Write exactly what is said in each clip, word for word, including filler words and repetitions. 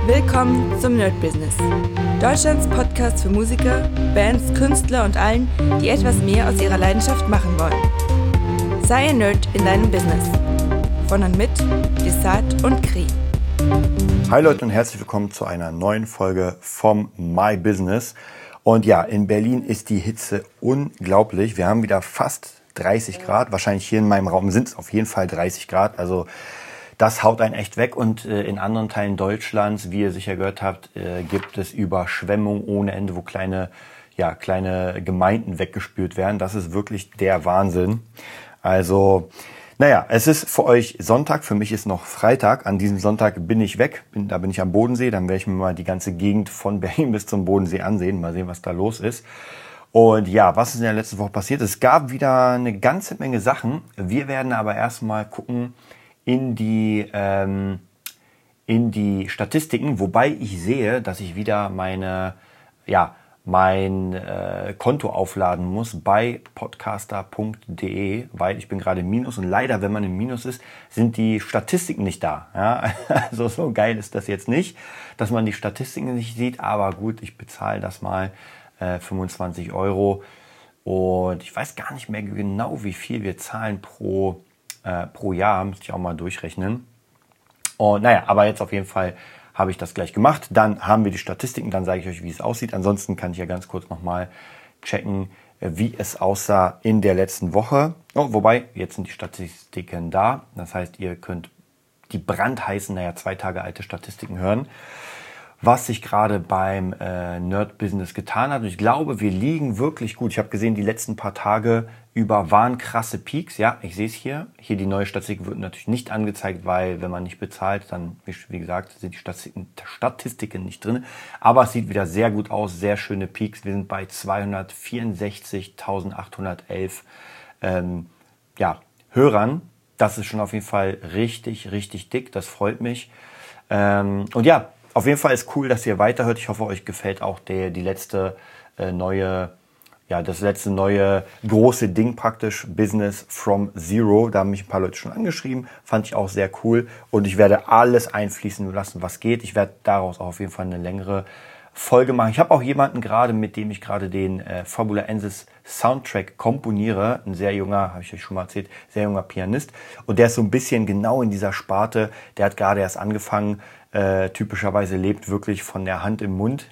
Willkommen zum Nerd Business. Deutschlands Podcast für Musiker, Bands, Künstler und allen, die etwas mehr aus ihrer Leidenschaft machen wollen. Sei ein Nerd in deinem Business. Von und mit Desart und Kri. Hi Leute und herzlich willkommen zu einer neuen Folge vom My Business. Und ja, in Berlin ist die Hitze unglaublich. Wir haben wieder fast dreißig Grad. Wahrscheinlich hier in meinem Raum sind es auf jeden Fall dreißig Grad. Also das haut einen echt weg. Und äh, in anderen Teilen Deutschlands, wie ihr sicher gehört habt, äh, gibt es Überschwemmungen ohne Ende, wo kleine, ja, kleine Gemeinden weggespült werden. Das ist wirklich der Wahnsinn. Also, naja, es ist für euch Sonntag, für mich ist noch Freitag. An diesem Sonntag bin ich weg, bin, da bin ich am Bodensee. Dann werde ich mir mal die ganze Gegend von Berlin bis zum Bodensee ansehen. Mal sehen, was da los ist. Und ja, was ist in der letzten Woche passiert? Es gab wieder eine ganze Menge Sachen. Wir werden aber erstmal gucken in die, ähm, in die Statistiken, wobei ich sehe, dass ich wieder meine, ja, mein äh, Konto aufladen muss bei podcaster punkt de, weil ich bin gerade im Minus und leider, wenn man im Minus ist, sind die Statistiken nicht da. Ja? Also so geil ist das jetzt nicht, dass man die Statistiken nicht sieht, aber gut, ich bezahle das mal äh, fünfundzwanzig Euro und ich weiß gar nicht mehr genau, wie viel wir zahlen pro, äh, pro Jahr, müsste ich auch mal durchrechnen. Und naja, aber jetzt auf jeden Fall habe ich das gleich gemacht. Dann haben wir die Statistiken, dann sage ich euch, wie es aussieht. Ansonsten kann ich ja ganz kurz nochmal checken, wie es aussah in der letzten Woche. Oh, wobei, jetzt sind die Statistiken da. Das heißt, ihr könnt die brandheißen, naja, zwei Tage alte Statistiken hören, was sich gerade beim äh, Nerd-Business getan hat. Und ich glaube, wir liegen wirklich gut. Ich habe gesehen, die letzten paar Tage über waren krasse Peaks. Ja, ich sehe es hier. Hier die neue Statistik wird natürlich nicht angezeigt, weil wenn man nicht bezahlt, dann, wie gesagt, sind die Statistiken, Statistiken nicht drin. Aber es sieht wieder sehr gut aus. Sehr schöne Peaks. Wir sind bei zweihundertvierundsechzigtausendachthundertelf ähm, ja, Hörern. Das ist schon auf jeden Fall richtig, richtig dick. Das freut mich. Ähm, und ja, auf jeden Fall ist cool, dass ihr weiterhört. Ich hoffe, euch gefällt auch der, die letzte äh, neue, ja, das letzte neue große Ding praktisch, Business from Zero. Da haben mich ein paar Leute schon angeschrieben. Fand ich auch sehr cool. Und ich werde alles einfließen lassen, was geht. Ich werde daraus auch auf jeden Fall eine längere Folge machen. Ich habe auch jemanden gerade, mit dem ich gerade den äh, Fabulensis Soundtrack komponiere. Ein sehr junger, habe ich euch schon mal erzählt, sehr junger Pianist. Und der ist so ein bisschen genau in dieser Sparte. Der hat gerade erst angefangen. Äh, typischerweise lebt wirklich von der Hand im Mund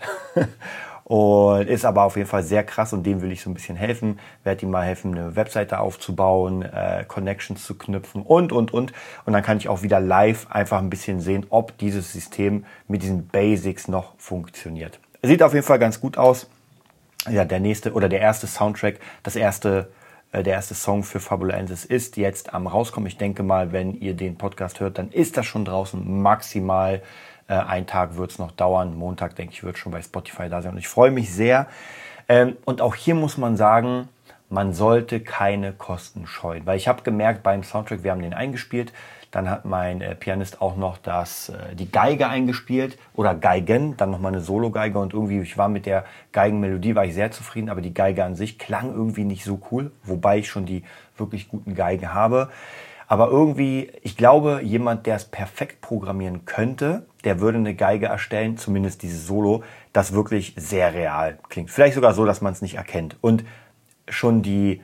und ist aber auf jeden Fall sehr krass und dem will ich so ein bisschen helfen, werde ihm mal helfen, eine Webseite aufzubauen, äh, Connections zu knüpfen und, und, und. Und dann kann ich auch wieder live einfach ein bisschen sehen, ob dieses System mit diesen Basics noch funktioniert. Sieht auf jeden Fall ganz gut aus. Ja, der nächste oder der erste Soundtrack, das erste Der erste Song für Fabulensis ist jetzt am rauskommen. Ich denke mal, wenn ihr den Podcast hört, dann ist das schon draußen. Maximal äh, ein Tag wird es noch dauern. Montag, denke ich, wird schon bei Spotify da sein. Und ich freue mich sehr. Ähm, und auch hier muss man sagen, man sollte keine Kosten scheuen. Weil ich habe gemerkt beim Soundtrack, wir haben den eingespielt. Dann hat mein äh, Pianist auch noch das, äh, die Geige eingespielt oder Geigen, dann nochmal eine Solo-Geige und irgendwie, ich war mit der Geigenmelodie, war ich sehr zufrieden, aber die Geige an sich klang irgendwie nicht so cool, wobei ich schon die wirklich guten Geigen habe. Aber irgendwie, ich glaube, jemand, der es perfekt programmieren könnte, der würde eine Geige erstellen, zumindest dieses Solo, das wirklich sehr real klingt. Vielleicht sogar so, dass man es nicht erkennt. Und schon die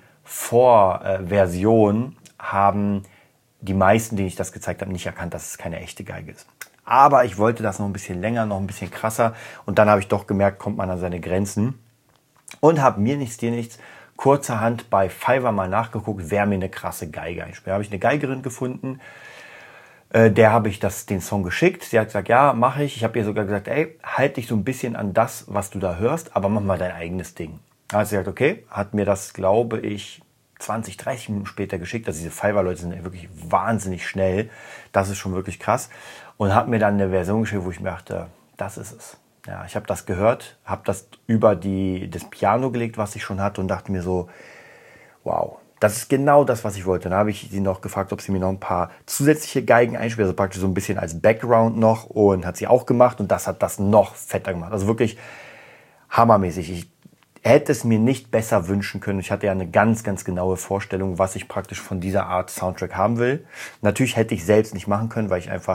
Vorversion haben die meisten, denen ich das gezeigt habe, nicht erkannt, dass es keine echte Geige ist. Aber ich wollte das noch ein bisschen länger, noch ein bisschen krasser. Und dann habe ich doch gemerkt, kommt man an seine Grenzen. Und habe mir nichts, dir nichts, kurzerhand bei Fiverr mal nachgeguckt, wer mir eine krasse Geige einspielt. Da habe ich eine Geigerin gefunden. Äh, der habe ich das, den Song geschickt. Sie hat gesagt, ja, mache ich. Ich habe ihr sogar gesagt, ey, halt dich so ein bisschen an das, was du da hörst, aber mach mal dein eigenes Ding. Da hat sie gesagt, okay, hat mir das, glaube ich, zwanzig, dreißig Minuten später geschickt. Also diese Fiverr-Leute sind wirklich wahnsinnig schnell. Das ist schon wirklich krass. Und hat mir dann eine Version geschickt, wo ich mir dachte, das ist es. Ja, ich habe das gehört, habe das über die, das Piano gelegt, was ich schon hatte und dachte mir so, wow, das ist genau das, was ich wollte. Dann habe ich sie noch gefragt, ob sie mir noch ein paar zusätzliche Geigen einspielt, also praktisch so ein bisschen als Background noch und hat sie auch gemacht und das hat das noch fetter gemacht. Also wirklich hammermäßig. Ich hätte es mir nicht besser wünschen können. Ich hatte ja eine ganz, ganz genaue Vorstellung, was ich praktisch von dieser Art Soundtrack haben will. Natürlich hätte ich selbst nicht machen können, weil ich einfach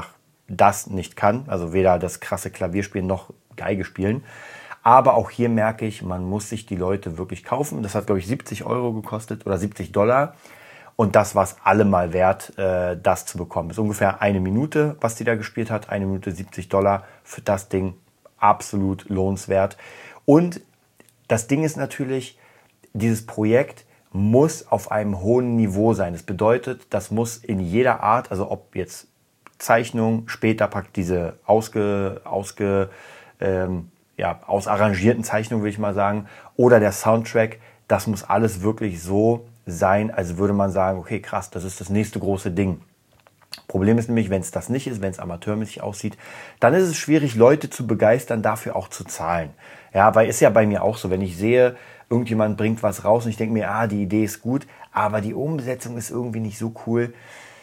das nicht kann. Also weder das krasse Klavierspielen noch Geige spielen. Aber auch hier merke ich, man muss sich die Leute wirklich kaufen. Das hat, glaube ich, siebzig Euro gekostet oder siebzig Dollar. Und das war es allemal wert, äh, das zu bekommen. Das ist ungefähr eine Minute, was die da gespielt hat. Eine Minute siebzig Dollar für das Ding. Absolut lohnenswert. Und das Ding ist natürlich, dieses Projekt muss auf einem hohen Niveau sein. Das bedeutet, das muss in jeder Art, also ob jetzt Zeichnung, später praktisch diese ausge, ausge, ähm, ja, ausarrangierten Zeichnungen, will ich mal sagen, oder der Soundtrack, das muss alles wirklich so sein, als würde man sagen, okay, krass, das ist das nächste große Ding. Problem ist nämlich, wenn es das nicht ist, wenn es amateurmäßig aussieht, dann ist es schwierig, Leute zu begeistern, dafür auch zu zahlen. Ja, weil ist ja bei mir auch so, wenn ich sehe, irgendjemand bringt was raus und ich denke mir, ah, die Idee ist gut, aber die Umsetzung ist irgendwie nicht so cool.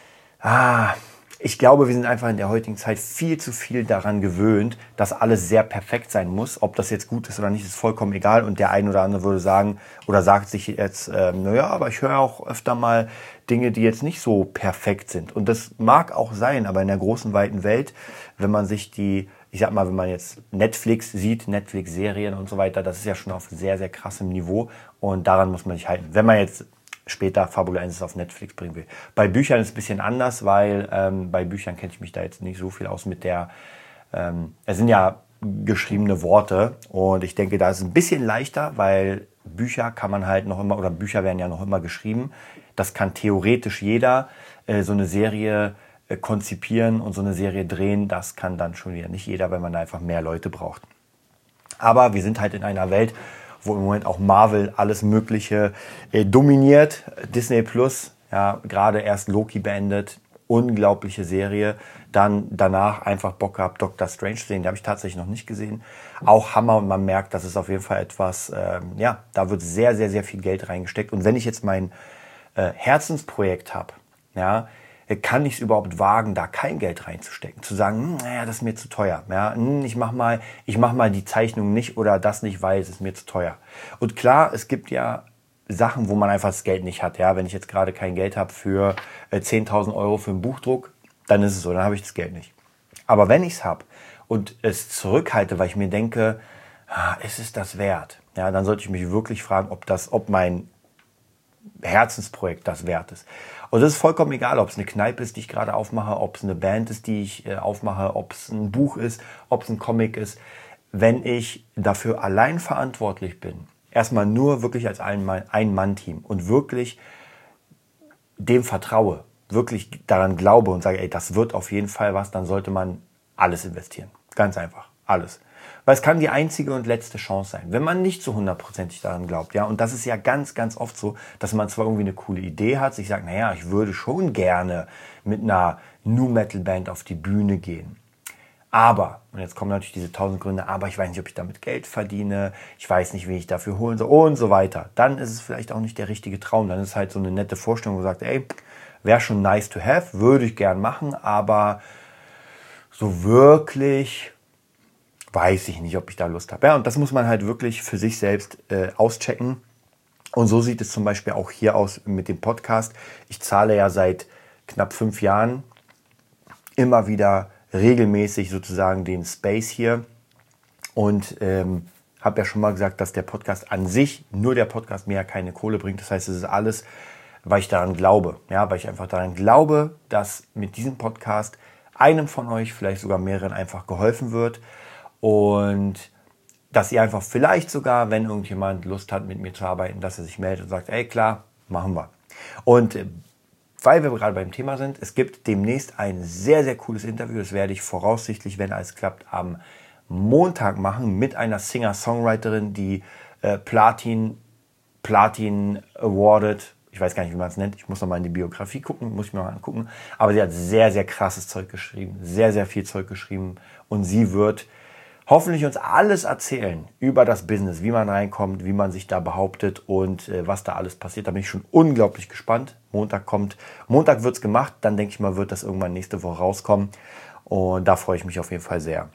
Ah, ich glaube, wir sind einfach in der heutigen Zeit viel zu viel daran gewöhnt, dass alles sehr perfekt sein muss. Ob das jetzt gut ist oder nicht, ist vollkommen egal. Und der eine oder andere würde sagen oder sagt sich jetzt, ähm, naja, aber ich höre auch öfter mal Dinge, die jetzt nicht so perfekt sind. Und das mag auch sein, aber in der großen, weiten Welt, wenn man sich die, ich sag mal, wenn man jetzt Netflix sieht, Netflix-Serien und so weiter, das ist ja schon auf sehr, sehr krassem Niveau. Und daran muss man sich halten. Wenn man jetzt später Fabulensis auf Netflix bringen will. Bei Büchern ist es ein bisschen anders, weil ähm, bei Büchern kenne ich mich da jetzt nicht so viel aus mit der, ähm, es sind ja geschriebene Worte und ich denke, da ist es ein bisschen leichter, weil Bücher kann man halt noch immer, oder Bücher werden ja noch immer geschrieben. Das kann theoretisch jeder, äh, so eine Serie äh, konzipieren und so eine Serie drehen, das kann dann schon wieder nicht jeder, weil man da einfach mehr Leute braucht. Aber wir sind halt in einer Welt, wo im Moment auch Marvel alles Mögliche äh, dominiert. Disney Plus, ja, gerade erst Loki beendet, unglaubliche Serie. Dann danach einfach Bock gehabt, Doctor Strange zu sehen, den habe ich tatsächlich noch nicht gesehen. Auch Hammer und man merkt, das ist auf jeden Fall etwas, ähm, ja, da wird sehr, sehr, sehr viel Geld reingesteckt. Und wenn ich jetzt mein äh, Herzensprojekt habe, ja, kann ich es überhaupt wagen, da kein Geld reinzustecken? Zu sagen, naja, das ist mir zu teuer. Ja, ich mach mal, ich mach mal die Zeichnung nicht oder das nicht, weil es ist mir zu teuer. Und klar, es gibt ja Sachen, wo man einfach das Geld nicht hat. Ja, wenn ich jetzt gerade kein Geld habe für äh, zehntausend Euro für einen Buchdruck, dann ist es so, dann habe ich das Geld nicht. Aber wenn ich es habe und es zurückhalte, weil ich mir denke, ah, ist es das wert? Ja, dann sollte ich mich wirklich fragen, ob das, ob mein Herzensprojekt das wert ist. Und es ist vollkommen egal, ob es eine Kneipe ist, die ich gerade aufmache, ob es eine Band ist, die ich äh, aufmache, ob es ein Buch ist, ob es ein Comic ist. Wenn ich dafür allein verantwortlich bin, erstmal nur wirklich als Ein-Mann-Team und wirklich dem vertraue, wirklich daran glaube und sage, ey, das wird auf jeden Fall was, dann sollte man alles investieren. Ganz einfach, alles. Weil es kann die einzige und letzte Chance sein, wenn man nicht so hundertprozentig daran glaubt. Ja, und das ist ja ganz, ganz oft so, dass man zwar irgendwie eine coole Idee hat, sich sagt, naja, ich würde schon gerne mit einer Nu-Metal-Band auf die Bühne gehen. Aber, und jetzt kommen natürlich diese tausend Gründe, aber ich weiß nicht, ob ich damit Geld verdiene, ich weiß nicht, wie ich dafür holen soll und so weiter. Dann ist es vielleicht auch nicht der richtige Traum. Dann ist es halt so eine nette Vorstellung, wo man sagt, ey, wäre schon nice to have, würde ich gern machen, aber so wirklich weiß ich nicht, ob ich da Lust habe. Ja, und das muss man halt wirklich für sich selbst äh, auschecken. Und so sieht es zum Beispiel auch hier aus mit dem Podcast. Ich zahle ja seit knapp fünf Jahren immer wieder regelmäßig sozusagen den Space hier. Und ähm, habe ja schon mal gesagt, dass der Podcast an sich, nur der Podcast mir ja keine Kohle bringt. Das heißt, es ist alles, weil ich daran glaube. Ja, weil ich einfach daran glaube, dass mit diesem Podcast einem von euch, vielleicht sogar mehreren, einfach geholfen wird. Und dass ihr einfach vielleicht sogar, wenn irgendjemand Lust hat, mit mir zu arbeiten, dass er sich meldet und sagt, ey, klar, machen wir. Und äh, weil wir gerade beim Thema sind, es gibt demnächst ein sehr, sehr cooles Interview. Das werde ich voraussichtlich, wenn alles klappt, am Montag machen mit einer Singer-Songwriterin, die äh, Platin, Platin awarded, ich weiß gar nicht, wie man es nennt, ich muss noch mal in die Biografie gucken, muss ich mir mal angucken, aber sie hat sehr, sehr krasses Zeug geschrieben, sehr, sehr viel Zeug geschrieben und sie wird hoffentlich uns alles erzählen über das Business, wie man reinkommt, wie man sich da behauptet und äh, was da alles passiert. Da bin ich schon unglaublich gespannt. Montag kommt, Montag wird's gemacht, dann denke ich mal, wird das irgendwann nächste Woche rauskommen und da freue ich mich auf jeden Fall sehr.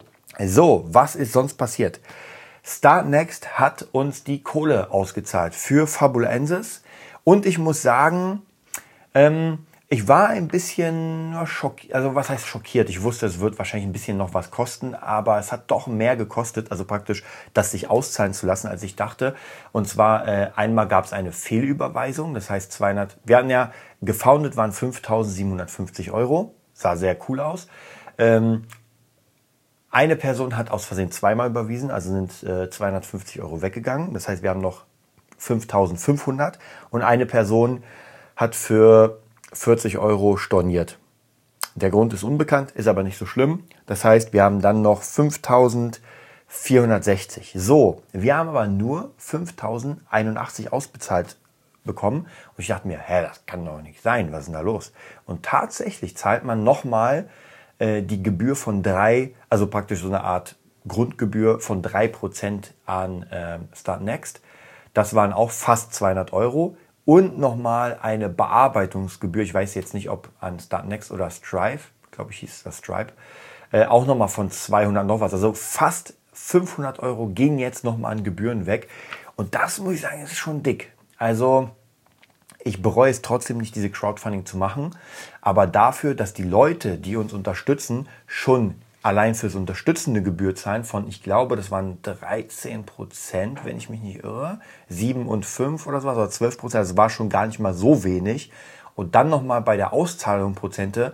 So, was ist sonst passiert? Startnext hat uns die Kohle ausgezahlt für Fabulensis und ich muss sagen, ähm, Ich war ein bisschen schockiert, also was heißt schockiert? Ich wusste, es wird wahrscheinlich ein bisschen noch was kosten, aber es hat doch mehr gekostet, also praktisch das sich auszahlen zu lassen, als ich dachte. Und zwar äh, einmal gab es eine Fehlüberweisung, das heißt zweihundert, wir hatten ja, gefoundet waren fünftausendsiebenhundertfünfzig Euro, sah sehr cool aus. Ähm, eine Person hat aus Versehen zweimal überwiesen, also sind äh, zweihundertfünfzig Euro weggegangen. Das heißt, wir haben noch fünftausendfünfhundert und eine Person hat für vierzig Euro storniert. Der Grund ist unbekannt, ist aber nicht so schlimm. Das heißt, wir haben dann noch fünftausendvierhundertsechzig. So, wir haben aber nur fünftausendeinundachtzig ausbezahlt bekommen. Und ich dachte mir, hä, das kann doch nicht sein, was ist denn da los? Und tatsächlich zahlt man nochmal äh, die Gebühr von drei, also praktisch so eine Art Grundgebühr von drei Prozent an äh, Start Next. Das waren auch fast zweihundert Euro. Und nochmal eine Bearbeitungsgebühr, ich weiß jetzt nicht, ob an Start Next oder Stripe, glaube ich hieß das Stripe, äh, auch nochmal von zweihundert noch was. Also fast fünfhundert Euro gingen jetzt nochmal an Gebühren weg. Und das muss ich sagen, ist schon dick. Also ich bereue es trotzdem nicht, diese Crowdfunding zu machen. Aber dafür, dass die Leute, die uns unterstützen, schon allein fürs unterstützende Gebühr zahlen von, ich glaube, das waren dreizehn Prozent, wenn ich mich nicht irre, sieben und fünf oder so, oder zwölf Prozent, das war schon gar nicht mal so wenig. Und dann nochmal bei der Auszahlung Prozente,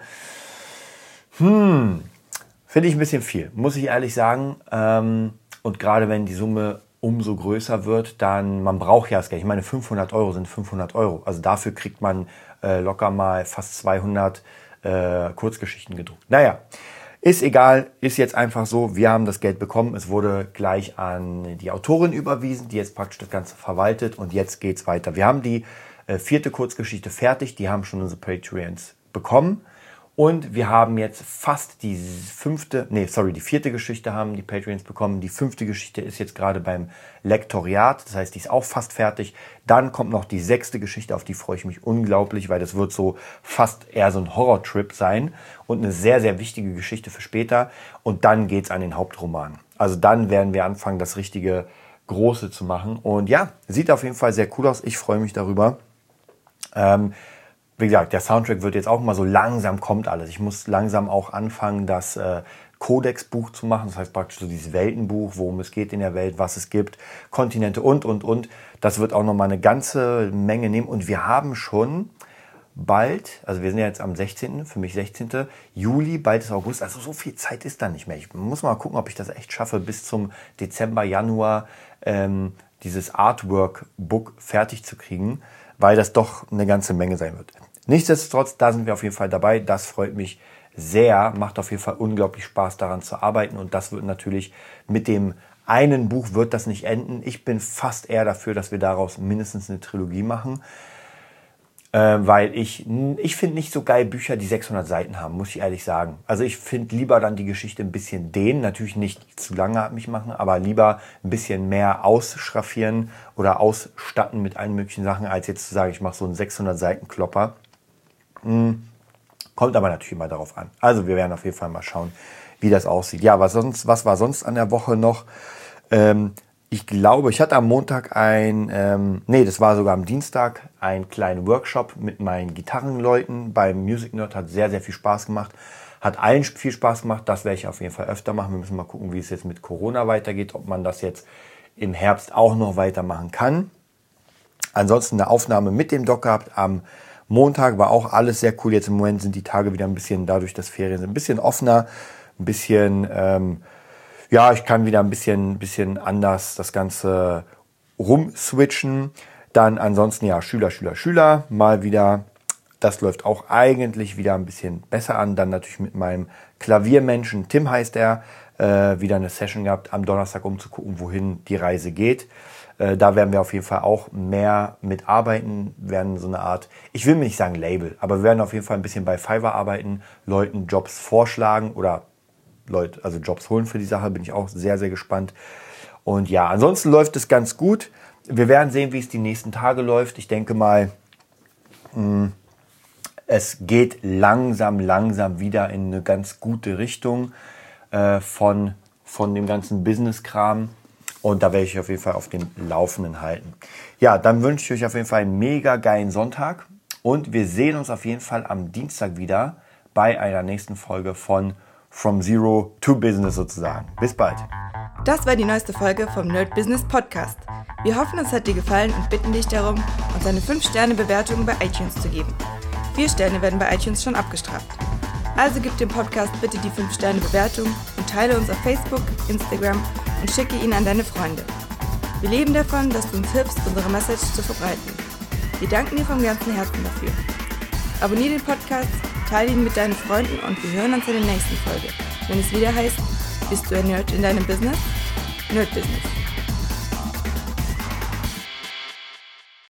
hm, finde ich ein bisschen viel, muss ich ehrlich sagen. Und gerade wenn die Summe umso größer wird, dann, man braucht ja das Geld. Ich meine, fünfhundert Euro sind fünfhundert Euro. Also dafür kriegt man äh, locker mal fast zweihundert äh, Kurzgeschichten gedruckt. Naja, ist egal, ist jetzt einfach so, wir haben das Geld bekommen, es wurde gleich an die Autorin überwiesen, die jetzt praktisch das Ganze verwaltet und jetzt geht's weiter. Wir haben die äh, vierte Kurzgeschichte fertig, die haben schon unsere Patreons bekommen und wir haben jetzt fast die fünfte, nee, sorry, die vierte Geschichte haben die Patreons bekommen, die fünfte Geschichte ist jetzt gerade beim Lektoriat, das heißt, die ist auch fast fertig. Dann kommt noch die sechste Geschichte, auf die freue ich mich unglaublich, weil das wird so fast eher so ein Horrortrip sein und eine sehr, sehr wichtige Geschichte für später. Und dann geht's an den Hauptroman. Also dann werden wir anfangen, das richtige Große zu machen. Und ja, sieht auf jeden Fall sehr cool aus. Ich freue mich darüber. Ähm, wie gesagt, der Soundtrack wird jetzt auch mal so langsam kommt alles. Ich muss langsam auch anfangen, das äh, Codex-Buch zu machen. Das heißt praktisch so dieses Weltenbuch, worum es geht in der Welt, was es gibt, Kontinente und, und, und. Das wird auch nochmal eine ganze Menge nehmen. Und wir haben schon bald, also wir sind ja jetzt am sechzehnten, für mich sechzehnten Juli, bald ist August. Also so viel Zeit ist da nicht mehr. Ich muss mal gucken, ob ich das echt schaffe, bis zum Dezember, Januar ähm, dieses Artwork-Book fertig zu kriegen, weil das doch eine ganze Menge sein wird. Nichtsdestotrotz, da sind wir auf jeden Fall dabei. Das freut mich sehr, macht auf jeden Fall unglaublich Spaß, daran zu arbeiten. Und das wird natürlich mit dem einen Buch wird das nicht enden. Ich bin fast eher dafür, dass wir daraus mindestens eine Trilogie machen. Äh, weil ich, ich finde nicht so geil Bücher, die sechshundert Seiten haben, muss ich ehrlich sagen. Also ich finde lieber dann die Geschichte ein bisschen dehnen, natürlich nicht zu langatmig machen, aber lieber ein bisschen mehr ausschraffieren oder ausstatten mit allen möglichen Sachen, als jetzt zu sagen, ich mache so einen sechshundert Seiten Klopper. Hm. Kommt aber natürlich immer darauf an. Also wir werden auf jeden Fall mal schauen, wie das aussieht. Ja, was sonst, was war sonst an der Woche noch? Ähm, ich glaube, ich hatte am Montag ein, ähm, nee, das war sogar am Dienstag, einen kleinen Workshop mit meinen Gitarrenleuten beim Music Nerd. Hat sehr, sehr viel Spaß gemacht. Hat allen viel Spaß gemacht. Das werde ich auf jeden Fall öfter machen. Wir müssen mal gucken, wie es jetzt mit Corona weitergeht, ob man das jetzt im Herbst auch noch weitermachen kann. Ansonsten eine Aufnahme mit dem Doc gehabt am Montag, war auch alles sehr cool. Jetzt im Moment sind die Tage wieder ein bisschen, dadurch, dass Ferien sind, ein bisschen offener, ein bisschen, ähm, ja, ich kann wieder ein bisschen, bisschen anders das Ganze rumswitchen. Dann ansonsten, ja, Schüler, Schüler, Schüler, mal wieder, das läuft auch eigentlich wieder ein bisschen besser an. Dann natürlich mit meinem Klaviermenschen, Tim heißt er, äh, wieder eine Session gehabt am Donnerstag, um zu gucken, wohin die Reise geht. Äh, da werden wir auf jeden Fall auch mehr mitarbeiten, werden so eine Art, ich will nicht sagen Label, aber wir werden auf jeden Fall ein bisschen bei Fiverr arbeiten, Leuten Jobs vorschlagen oder Leute, also Jobs holen für die Sache, bin ich auch sehr, sehr gespannt. Und ja, ansonsten läuft es ganz gut. Wir werden sehen, wie es die nächsten Tage läuft. Ich denke mal, mh, es geht langsam, langsam wieder in eine ganz gute Richtung äh, von, von dem ganzen Business-Kram. Und da werde ich auf jeden Fall auf dem Laufenden halten. Ja, dann wünsche ich euch auf jeden Fall einen mega geilen Sonntag. Und wir sehen uns auf jeden Fall am Dienstag wieder bei einer nächsten Folge von From Zero to Business sozusagen. Bis bald. Das war die neueste Folge vom Nerd Business Podcast. Wir hoffen, es hat dir gefallen und bitten dich darum, uns eine fünf Sterne Bewertung bei iTunes zu geben. vier Sterne werden bei iTunes schon abgestraft. Also gib dem Podcast bitte die fünf Sterne Bewertung und teile uns auf Facebook, Instagram und schicke ihn an deine Freunde. Wir leben davon, dass du uns hilfst, unsere Message zu verbreiten. Wir danken dir vom ganzen Herzen dafür. Abonniere den Podcast, teile ihn mit deinen Freunden und wir hören uns in der nächsten Folge, wenn es wieder heißt, bist du ein Nerd in deinem Business? Nerd Business.